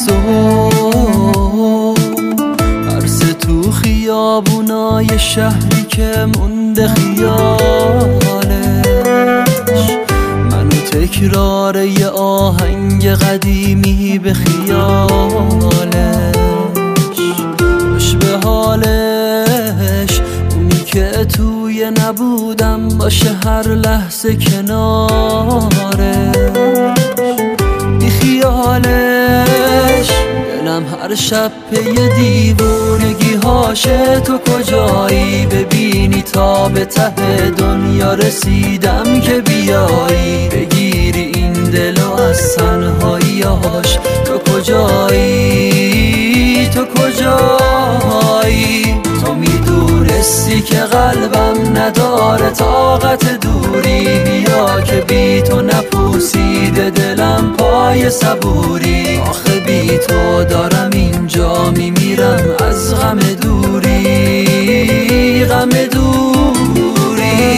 صبح عرض تو خیابونای شهری که مونده خیالش، منو تکرار یه آهنگ قدیمی به خیالش. خوش به حالش اونی که توی نبودم باشه هر لحظه کنارش. بی خیالش دلم هر شب پی دیوونگی هاشه. تو کجایی ببینی تا به ته دنیا رسیدم که بیایی بگیری این دلو از تنهاییاش. تو کجایی تو کجایی؟ تو میدونستی که قلبم نداره طاقت دوری، بیا که بی تو نپوسیده دلم پای صبوری. آخه بی تو دارم اینجا میمیرم از غم دوری، غم دوری.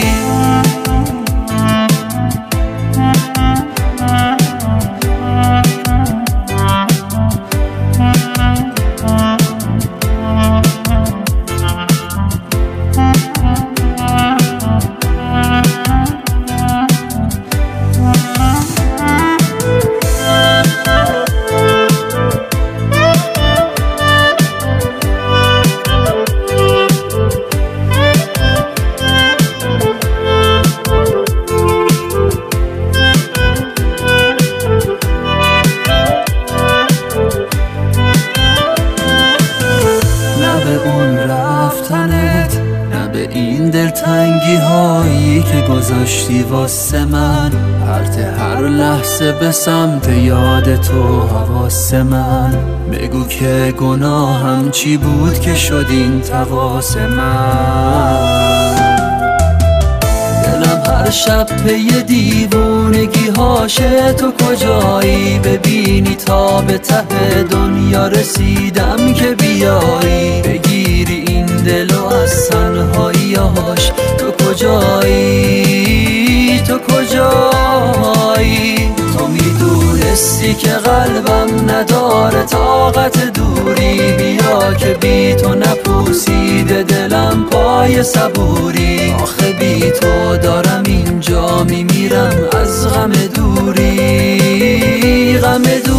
نه به این دلتنگی هایی که گذاشتی واسه من، پرت هر لحظه به سمت یاد تو حواس من. بگو که گناهم چی بود که شد این تقاس من. دلم هر شب پی دیوونگی هاشه. تو کجایی ببینی تا به ته دنیا رسیدم که بیایی بگیری این دلو از تنهاییاش. تو کجایی تو کجایی؟ تو میدونستی که قلبم نداره طاقت دوری، بیا که بی تو نپوسیده دلم پای صبوری. آخه بی تو دارم اینجا میمیرم از غم دوری، غم دوری.